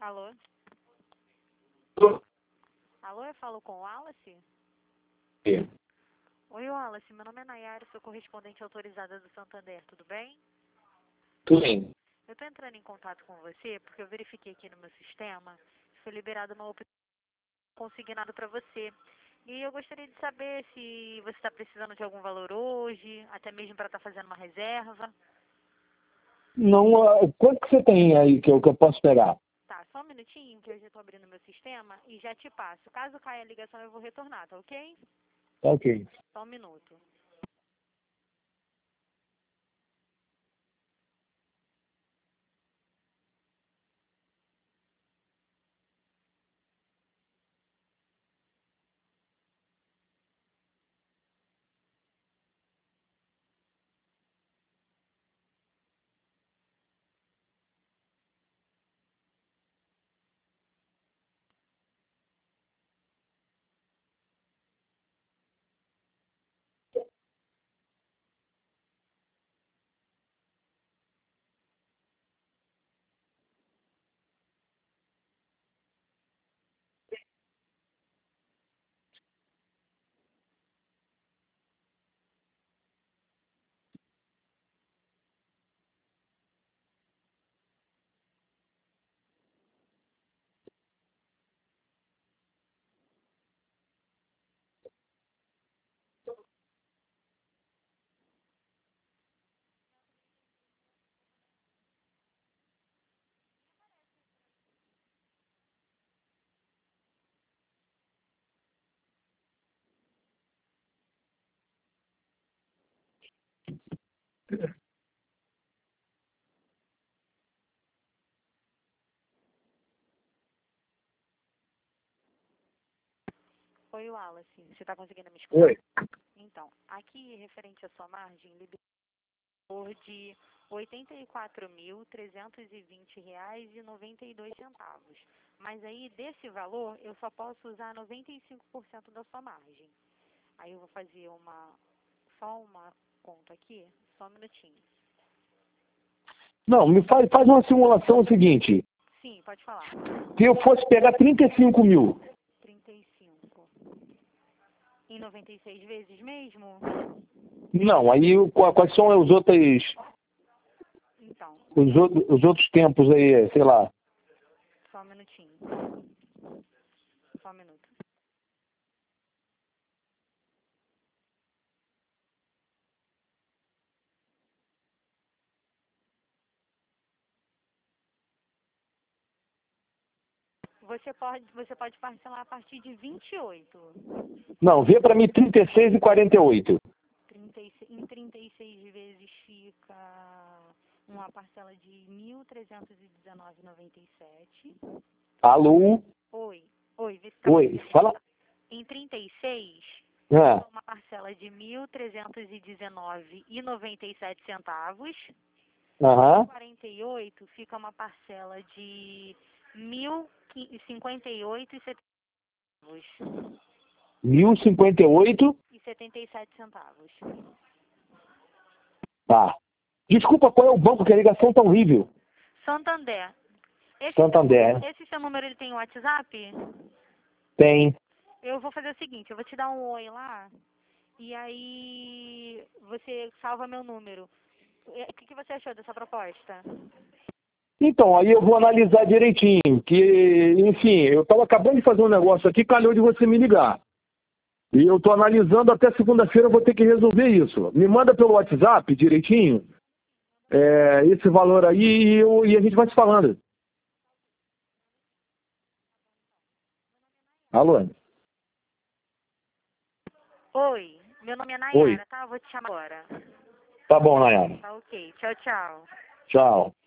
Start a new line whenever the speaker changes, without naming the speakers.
Alô? Alô, eu falo com o Wallace?
É.
Oi, Wallace, meu nome é Nayara, sou correspondente autorizada do Santander, tudo bem?
Tudo bem.
Eu estou entrando em contato com você porque eu verifiquei aqui no meu sistema que foi liberada uma opção consignada para você. E eu gostaria de saber se você está precisando de algum valor hoje, até mesmo para estar fazendo uma reserva.
Não, quanto que você tem aí que eu posso pegar?
Tá, só um minutinho que eu já estou abrindo meu sistema e já te passo. Caso caia a ligação eu vou retornar, tá ok?
Tá ok.
Só um minuto. Oi, Wallace, você está conseguindo me escutar?
Oi.
Então, aqui referente à sua margem, liberou de R$ 84.320,92. Mas aí, desse valor, eu só posso usar 95% da sua margem. Aí eu vou fazer só uma conta aqui, só um minutinho.
Não, me faz uma simulação seguinte.
Sim, pode falar.
Se eu fosse pegar 35 mil,
35 em 96 vezes mesmo?
não, aí quais são
Então,
os outros tempos aí, sei lá.
só um minutinho. Só um minuto. Você pode parcelar a partir de 28.
Não, vê para mim 36 e 48.
36, em 36 vezes fica uma parcela de 1.319,97.
Alô?
Oi, vê se tá
Oi,
conseguindo.
fala.
Em 36,
Ah,
uma parcela de 1.319,97 centavos.
aham.
48 fica uma parcela de 1.058,70
1058.
e 77 centavos.
Tá. Desculpa, qual é o banco que a ligação tá horrível?
Santander.
Santander.
Esse seu número ele tem WhatsApp?
Tem.
Eu vou fazer o seguinte, eu vou te dar um oi lá e aí você salva meu número. O que você achou dessa proposta?
Então, aí eu vou analisar direitinho, que, enfim, eu estava acabando de fazer um negócio aqui, calhou de você me ligar. E eu estou analisando, até segunda-feira eu vou ter que resolver isso. Me manda pelo WhatsApp direitinho, esse valor aí e a gente vai se falando. Alô?
Oi, meu nome é
Oi.
Nayara, tá? Eu vou te chamar agora.
Tá bom, Nayara.
Tá ok, tchau, tchau.
Tchau.